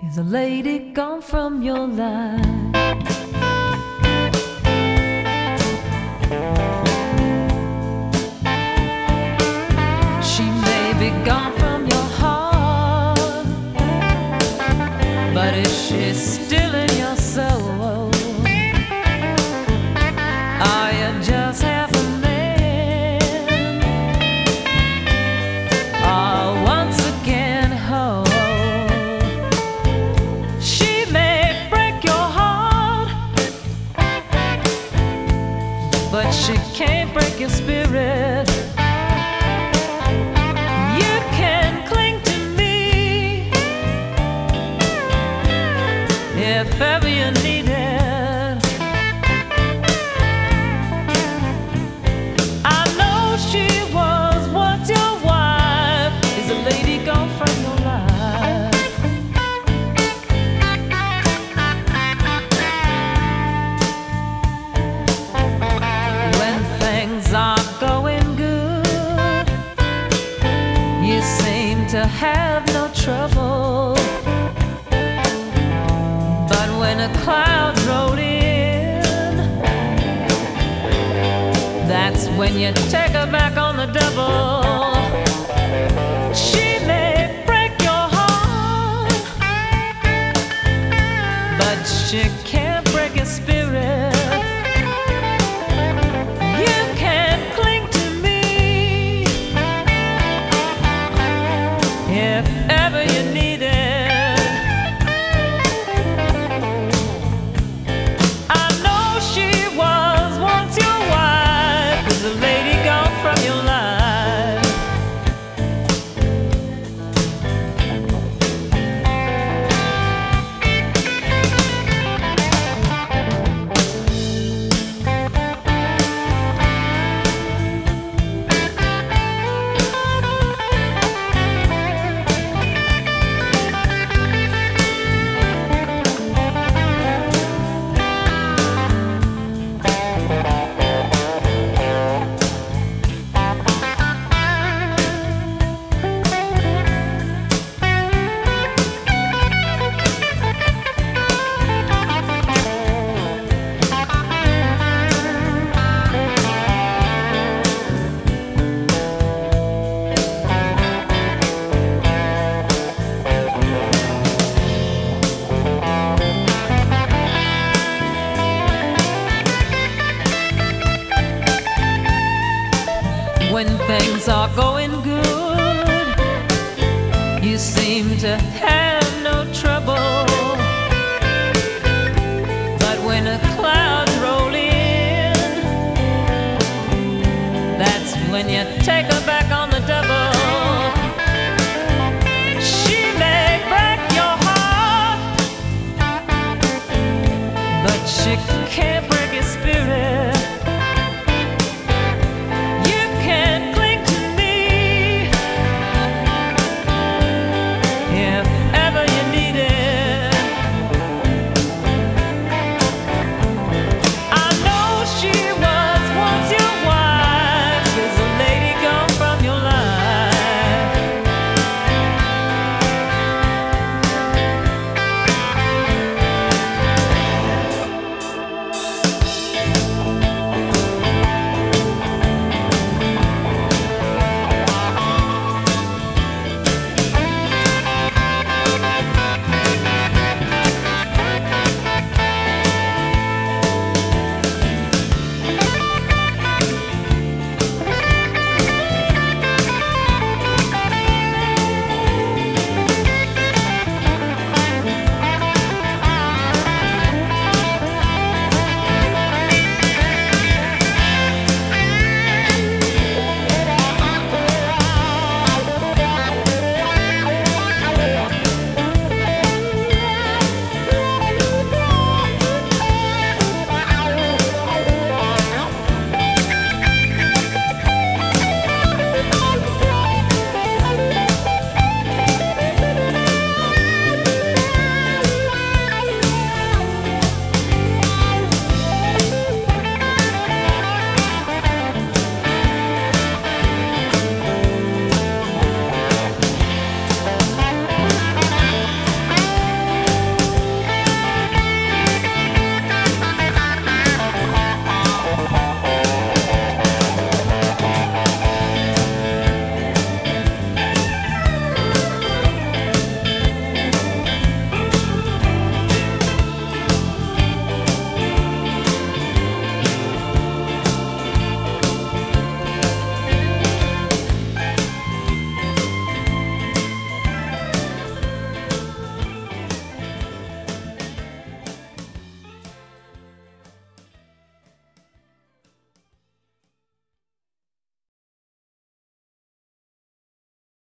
Is a lady gone from your life? She may be gone from your heart, but is she still in your soul? Are you just half a man, or once again whole? She may break your heart, but she can't break your spirit. You can cling to me if ever you need it. I know she was once your wife. Is a lady gone from your life? When things are going good, you seem to have no trouble. But when a cloud rolled in, that's when you take her back on the double. She may break your heart, but she can't break your spirit. You can cling to me if ever you need it. I know she was once your wife. Is a lady gone from your life? When things are going good, you seem to have no trouble. But when a cloud rolls in, that's when you take a